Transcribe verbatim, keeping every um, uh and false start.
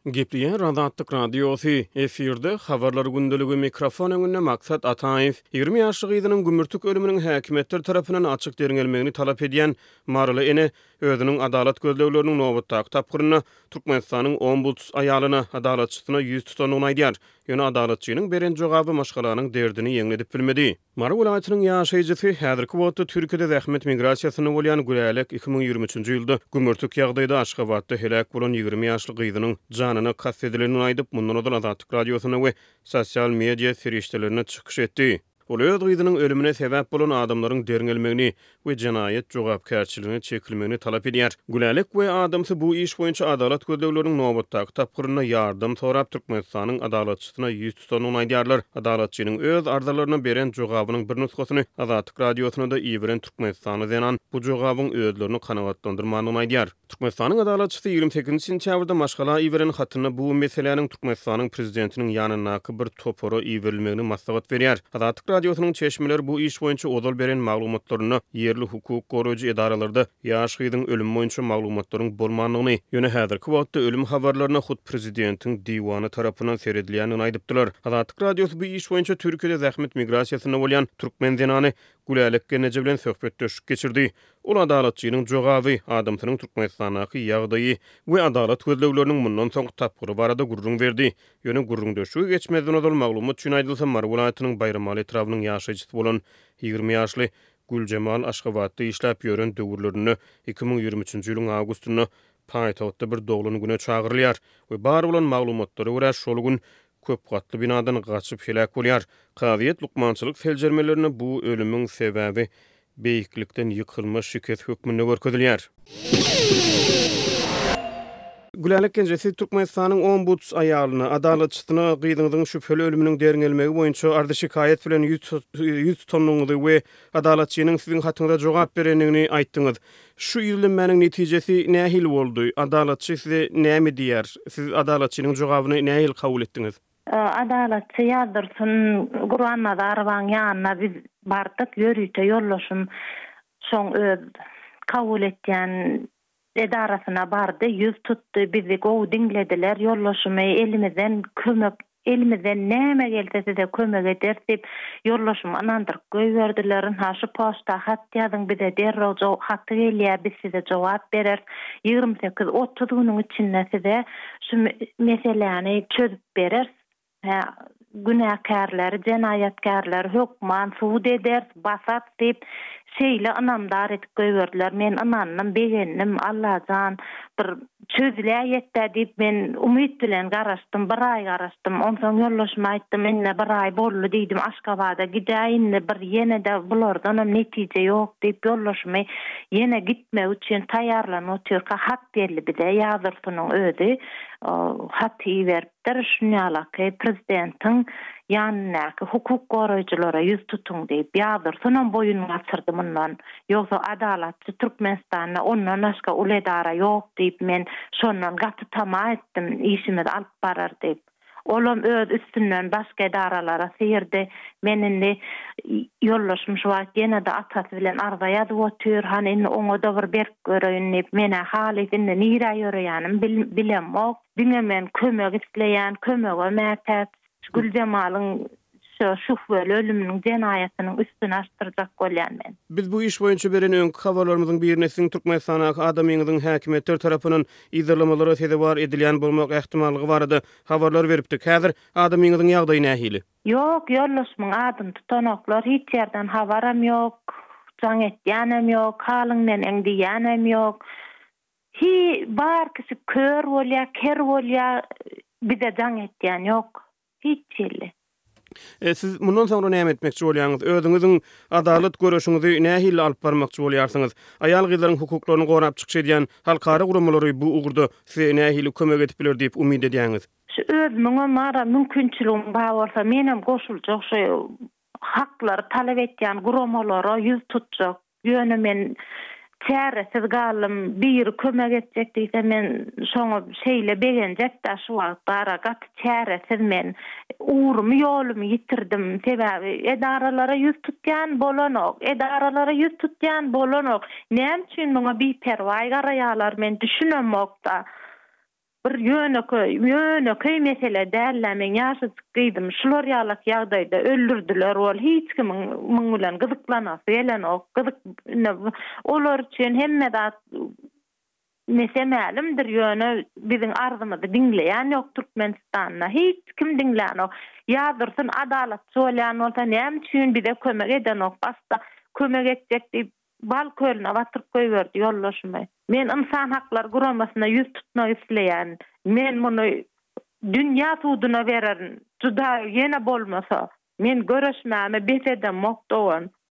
Gepliyen Razatlyk Radiosu efirde habarlar gündüligi mikrofon öňünde maksat Ataýew ýygrimi ýaşlyk gyzynyň gümürtük ölüminiň häkimetler tarapyndan açyk derňelmegini talap edýän Marly ene özüniň adalet gözlegleriniň nobatdaky tapgyryna Türkmenistanyň ombuds aýalyna adalatçysyna ýüz tutanyny aýdýar. Ýöne adalatçynyň beren jogaby maşgalanyň derdini ýeňledip bilmedi. Marly welaýatynyň ýaşaýjysy häzirki wagtda Türkiýede zähmet migrasiýasyny bolýan Gülälek iki ming ýigirme üçinji ýylda gümürtük ýagdaýda Aşgabatda helak bolan ýygrimi ýaşlyk gyzynyň janyny kastedilenini aýdyp mundan odan Azatlyk radiosyna we sosial media ferişdelerine çykyş etdi. Ol öz gyzynyň ölümine sebäp bolan adamlaryň derňelmegini we jinaýat jogapkärçiligine çekilmegini talap edýär. Gülälek we adamsy bu iş boýunça adalet gözlegleriniň nobatdaky tapgyryna ýardym sorap Türkmenistanyň adalatçysyna ýüz tutanyny aýdýarlar. Adalatçynyň öz arzalaryna beren jogabynyň bir nusgasyny Azatlyk radiosyna da iýeren Türkmenistany denan bu jogabyň özlerini kanagatlandyrmanyny aýdýar. Türkmenistanyň adalatçysy ýygrimi sekizinji sentýabrda maşgala iýeren hatyna bu meseleniň Türkmenistanyň prezidentiniň ýanyna bir toporo iýerilmegini maslahat berýär. Azatlyk radiosynyň çeşmeleri bu iş boýunça odal beren maglumatlaryny yerli hukuk goruýjy edaralarda ýaş gyzyň ölümi boýunça maglumatlaryň bolmanlygyny, ýöne häzirki wagtda ölüm habarlaryna hut prezidentiň diwany tarapyndan seredilýänini aýdypdylar. Azatlyk radiosy bu iş boýunça Türkiýede zähmet migrasiýasyna bolýan türkmen denany Gülälek Genece bilen söhbetdeşik geçirdi. Ol adalatçynyň jogaby, adamsynyň Türkmenistanaky ýagdaýy we adalet gözlegleriniň mundan soň tapgyry barada gurrun berdi. Ýöne gurrundaşygy geçmezden odal maglumat üçin aýdylsa Marly welaýatynyň Bayramaly etrawynyň ýaşaýjysy bolan ýygrimi ýaşly Güljemal Aşgabatda işläp ýören döwürlerini iki ming ýigirme üçinji ýylyň awgustyna paýtagtda bir dogluny güne çagyrylýar we bar bolan maglumatlary görä şol gün köp gatly binadan gaçyp helak bolýar. Kaziýet lukmançylyk feljermelerini bu ölümüň sebäbi beýiklikden ýykylma şiket hökmünde görkezilýär. Gülälek Genjesi Türkmenistanyň ombuds aýalyna adalatçysyna gyzynyň şüpheli ölüminiň derňelmegi boýunça ardy şikaýet bilen ýüz tutanyňyzy we adalatçynyň siziň hatyňyza jogap berenligini aýtdyňyz. Şu ýylyň netijesi nähil boldy? Adalatçy size näme diýär? Siz adalatçynyň jogabyny nähil kabul etdiňiz? Adalatçy ýazdyrsyn, Gur'anna da arwaň ýanyna biz bardyk, ýörüýte ýollaşym şoň öz kabul etýän edarasyna bardy, ýüz tutdy, bizi gowy diňlediler, ýollaşymy elimizden kömek, elimizden näme gelse de kömek eder dip ýollaşymy anandyryp goýberdiler. Ha şu posta hat ýazyň bize derrä haty gelýär, biz size jogap berer. ýygrimi sekiz otuz güniň içinde size şu meseleni çözüp berer. Ha günäkärler, jenaýatkarlar hökman suud eder, basat dip şeýle anamdar etip goýberdiler. Men ananyň begenim Allahjan bir çözüläýetde dip men umyt bilen garaşdym, bir ay garaşdym. Onsoň ýollaşma aýtdym, menne bir ay boldy diýdim, Aşgabatda gidäýin, bir ýene de bulardan netije ýok dip ýollaşmy ýene gitmek üçin taýýarlanyp oturka hat berli bize ýazyrsynyň özü hat beripdir. Şunýalaky prezidentiň ýanynaky hukuk goraýjylara ýüz tutuň diýip ýazyrsynyň boýuny açyrdy mundan. Ýogsa adalatçy Türkmenistanda ondan başga uly edara ýok diýip men şondan gaty tama etdim, işimiz alyp barar diýip. Olam öz üstünden başga edaralara seyirdi. Meninde ýollaşym şu wagt ýene de atasy bilen arza ýazyp otur, hani oňa da bir berk görýän diýip mene halytynda nire ýörýänim bilemok. Diňe men kömek isleýän, kömege mätäp Güljemal'ın şüpheli ölümünün jenaýatynyň üstüne açtyrjak bolýan men. Biz bu iş boýunça beren öňkü habarlarymyzyň birine siň Türkmenistanaky adamyňyzyň häkimetler tarapyndan izlemeleri sebäp edilýän bolmak ähtimallygy barady. Habarlar beripdik. Häzir adamyňyzyň ýagdaýy nähili? Ýok, ýollaşmaň adym tutanoklar hiç ýerden habaram ýok, jaň etýänem ýok, halyňdan eňdiýänem ýok. Hi bar kisi kör bolýar, ker bolýar, bize jaň etýän ýok. Hiç ýeli. E, siz mundan soňra näme etmekçi bolýaňyz? Özüňiziň adalet görüşiňizi nähili alyp barmakçy bolýarsyňyz? Aýal gyzlaryň hukuklaryny gorap çykyş edýän halkara guramalary bu ugurda size nähili kömek edip biler diýip umyt edýäňiz? Şu özüňe mara mümkinçiligim bar bolsa menem goşuljak şu haklary talap etýän guramalary ýüz tutjak. Ýöne men çäresiz galym bir kömek etjek diýse men şoňa şeýle begenjek da şu wagtlara gat çäresiz men urumy ýolumy ýitirdim. Sebäbi edaralara ýüz tutýan bolanok, edaralara ýüz tutýan bolanok. Näme üçin muňa bir perwaý garaýarlar men düşünemokda. bir yönöke yönöke mesele dällämen ýaşy çykdym. Şular ýaly ýagdaýda öldürdiler ol. Hiç kim muň bilen gyzyklanasy gelenok. Gyzyk olar üçin hemme zat mesemälimdir ýöne biziň arzymyzy dinleýän ýok Türkmenistanda. Hiç kim dinleýän ok. Ýazyrsyn adalat söýlän bolsa näme üçin bize kömek edenok. Basta kömek etjek diýip bal kölüne batyryp goýberdi ýollaşmy. Men insan haklar guramasyna ýüz tutmak isleýän. Men muny dünýä suwduna bererin. Juda ýene bolmasa men göreşmäme beteden mokdowan.